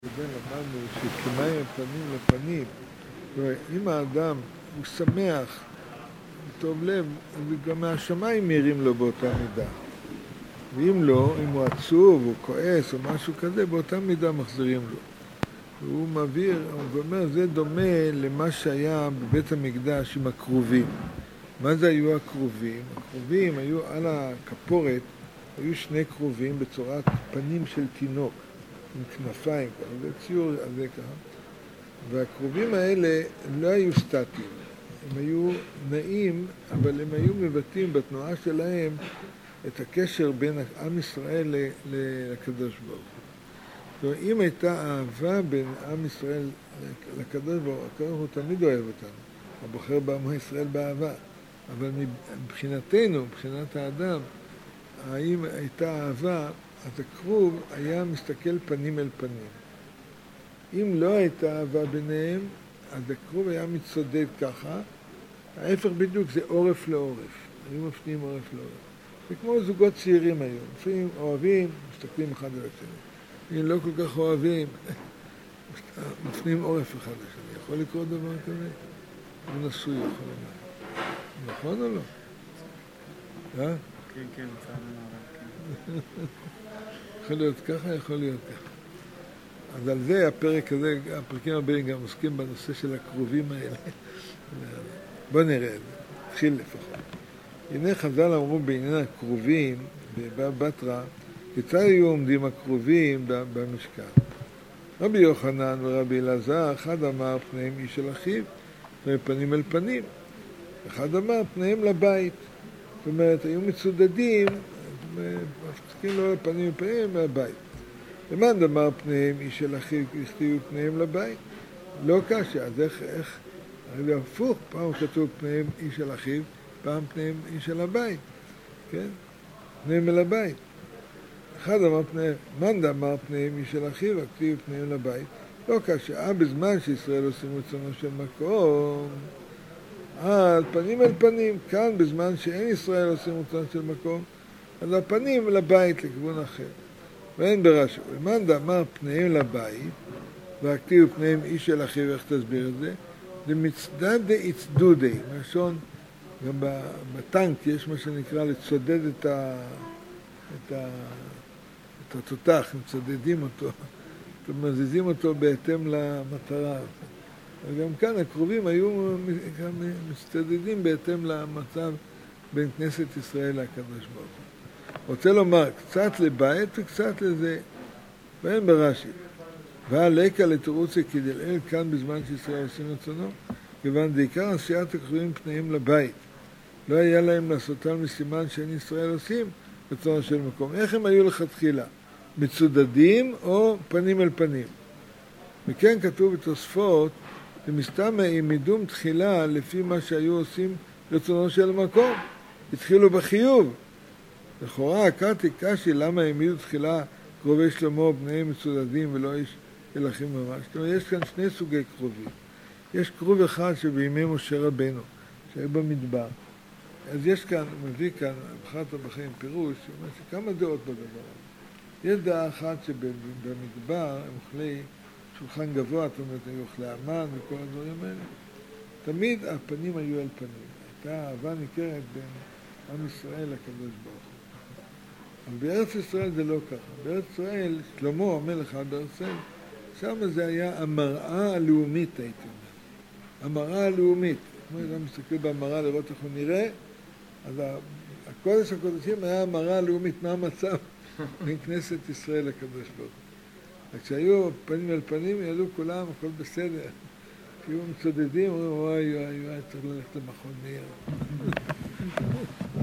למדנו שכמים פנים לפנים, אם האדם הוא שמח, טוב לב, וגם מהשמיים מאירים לו באותה מידה. ואם לא, אם הוא עצוב או כועס או משהו כזה, באותה מידה מחזירים לו. והוא מבהיר, הוא אומר, זה דומה למה שהיה בבית המקדש עם הכרובים. מה זה היו הכרובים? הכרובים היו על הכפורת, היו שני כרובים בצורת פנים של תינוק, עם כנפיים, זה ציור הזה ככה. והכרובים האלה לא היו סטטיים, הם היו נעים, אבל הם היו מבטאים בתנועה שלהם את הקשר בין עם ישראל לקדוש ברוך הוא. זאת אומרת, אם הייתה אהבה בין עם ישראל לקדוש ברוך הוא, הקדוש ברוך הוא תמיד אוהב אותנו, הבוחר בעמו ישראל באהבה. אבל מבחינתנו, מבחינת האדם, האם הייתה אהבה, אז הכרוב היה מסתכל פנים אל פנים. אם לא הייתה אהבה ביניהם, אז הכרוב היה מצודד ככה, ההפך בדיוק זה עורף לעורף, היו מפנים עורף לעורף. זה כמו זוגות צעירים היום, לפעמים אוהבים, מסתכלים אחד על השני. אם לא כל כך אוהבים, מפנים עורף אחד לשני. יכול לקרות דבר כזה? הוא נשוי, יכול לומר. נכון או לא? כן, כן, צערנו הרב, כן. יכול להיות ככה, יכול להיות ככה. אז על זה הפרק הזה, הפרקים הבאים גם עוסקים בנושא של הכרובים האלה. בוא נראה את זה, נתחיל לפחות. הנה חז"ל אמרו בעניין הכרובים, בבבא בתרא, כיצד היו עומדים הכרובים במשכן? רבי יוחנן ורבי אלעזר, אחד אמר פניהם איש אל אחיו, פנים אל פנים. אחד אמר פניהם לבית. זאת אומרת, היו מצודדים, מפסקים לו לפנים ופנים מהבית. למען אמר פניהם איש אל אחיו, הכתיבו פניהם לבית. לא קשה, אז איך? הרי הפוך, פעם כתוב פניהם איש אל אחיו, פעם פניהם איש אל הבית. כן? פניהם אל הבית. אחד אמר פניהם, מאן דאמר פניהם איש אל אחיו, הכתיבו פניהם לבית. לא קשה, בזמן שישראל עושים רצונו של מקום, אז פנים אל פנים, כאן בזמן שאין ישראל עושים רצון של מקום, אז הפנים לבית לכיוון אחר. ואין ברש"י, מאן דאמר פניהם לבית, והכתיבו פניהם איש אל אחיו, איך תסביר את זה? זה מצדד דאיצדודי, מלשון, גם בטנק יש מה שנקרא לצודד את התותח, מצודדים אותו, מזיזים אותו בהתאם למטרה. וגם כאן הכרובים היו גם מצטדדים בהתאם למצב בין כנסת ישראל לקדוש ברוך הוא. רוצה לומר, קצת לבית וקצת לזה. ואין ברש"י. והלקה לתירוצי כדלעיל כאן בזמן שישראל עושים רצונו, כיוון דעיקר עשיית הכרובים פניהם לבית. לא היה להם לעשותם מסימן שאין ישראל עושים רצונו של מקום. איך הם היו לכתחילה? מצודדים או פנים אל פנים? מכן כתוב בתוספות, ומסתמה העמידום תחילה לפי מה שהיו עושים רצונו של מקום. התחילו בחיוב. לכאורה הקרתי קשי למה העמידו תחילה קרובי שלמה בניהם מצודדים ולא איש אל אחים ממש. זאת אומרת, יש כאן שני סוגי קרובים. יש קרוב אחד שבימי משה רבנו, שהיה במדבר. אז יש כאן, מביא כאן, בחרת בחיים פירוש, שאומר שכמה דעות בדבר הזה. יש דעה אחת שבמדבר הם אוכלי שולחן גבוה, זאת אומרת, היו אוכלי המן וכל הדברים האלה. תמיד הפנים היו אל פנים. הייתה אהבה ניכרת בין עם ישראל לקדוש ברוך הוא. אבל בארץ ישראל זה לא ככה. בארץ ישראל, שלמה המלך בארץ ישראל, שם זה היה המראה הלאומית, הייתי אומר. המראה הלאומית. כמו שאנחנו מסתכלים במראה לראות איך הוא נראה, אז הקודש הקודשים היה המראה הלאומית, מה המצב בין כנסת ישראל לקדוש ברוך הוא. כשהיו פנים אל פנים, ידעו כולם, הכל בסדר. כשהיו מצודדים, אמרו, וואי, צריך ללכת למכון מאיר.